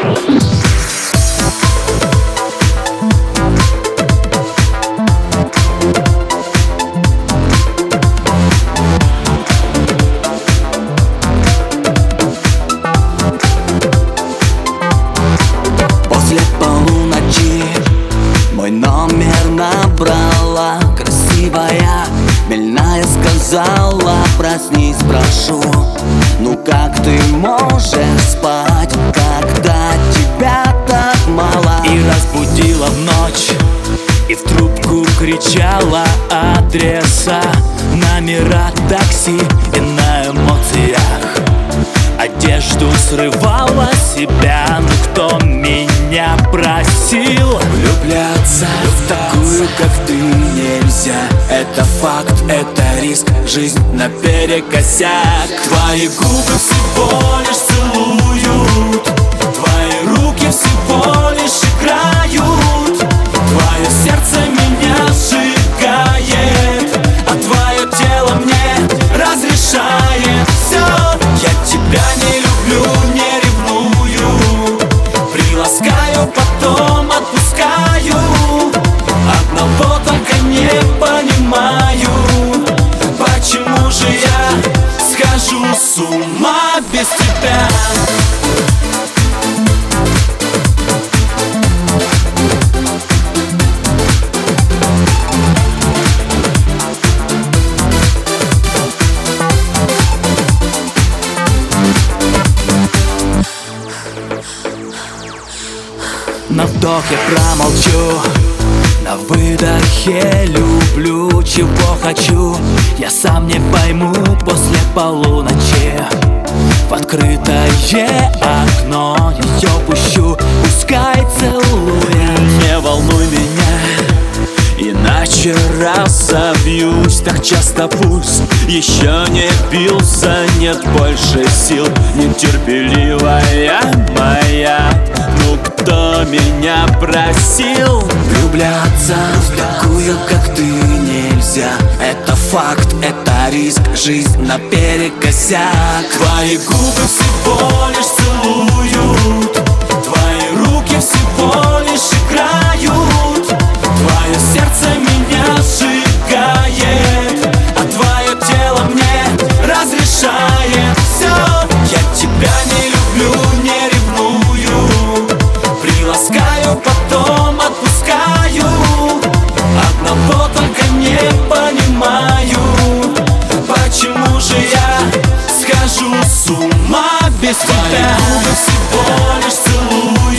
После полуночи мой номер набрала красивая Мельная, сказала: проснись, прошу. Ну как ты можешь спать, когда тебя так мало? И разбудила в ночь, и в трубку кричала адреса, номера такси и на эмоциях одежду срывала себя. Ну кто меня просил Влюбляться в такую, как ты, нельзя. Это факт, это риск, жизнь наперекосяк. Твои губы всего лишь целуют, твои руки всего лишь играют, твое сердце меня сжигает, а твое тело мне разрешает все. Я тебя не люблю, не ревную, приласкаю, потом отпускаю. Одного только не понимаю, почему же я схожу с ума без тебя? На вдохе промолчу, на выдохе люблю. Чего хочу, я сам не пойму после полуночи. В открытое окно ее пущу, пускай целует. Не волнуй меня, иначе разобьюсь. Так часто пусть еще не бился, нет больше сил. Нетерпеливая моя, ну кто меня просил? Влюбляться в такую, как ты, нельзя. Это факт, это риск, жизнь наперекосяк. Твои губы всего лишь целуют, твои руки всего лишь играют, твое сердце меня сжигает, а твое тело мне разрешает все. Я тебя не люблю, не ревную, приласкаю, потом отпускаю. Одного только не понимаю, почему же я схожу с ума без тебя? Твои губы всего лишь целую,